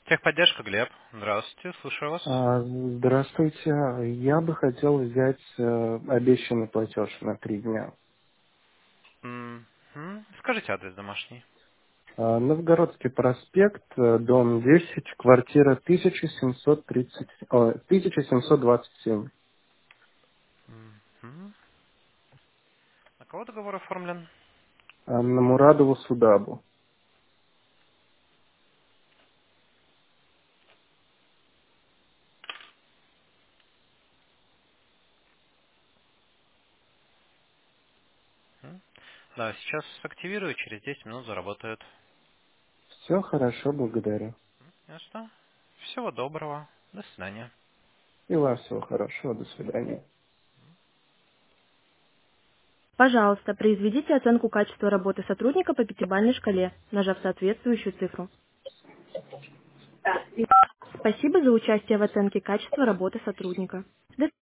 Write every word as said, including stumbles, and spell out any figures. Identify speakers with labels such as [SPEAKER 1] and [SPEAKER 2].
[SPEAKER 1] Техподдержка, Глеб. Здравствуйте, слушаю вас.
[SPEAKER 2] А, Здравствуйте. Я бы хотел взять э, обещанный платеж на три дня.
[SPEAKER 1] Мгм. Скажите адрес домашний.
[SPEAKER 2] А, Новгородский проспект, э, дом десять, квартира тысяча семьсот тридцать, о, тысяча семьсот двадцать семь.
[SPEAKER 1] Мгм. На кого договор оформлен?
[SPEAKER 2] А, На Мурадову Судабу.
[SPEAKER 1] Мгм. Да, сейчас активирую, через десять минут заработают.
[SPEAKER 2] Все хорошо, благодарю.
[SPEAKER 1] Ясно? Всего доброго. До свидания.
[SPEAKER 2] И вас всего хорошего. До свидания.
[SPEAKER 3] Пожалуйста, произведите оценку качества работы сотрудника по пятибалльной шкале, нажав соответствующую цифру. Спасибо за участие в оценке качества работы сотрудника. До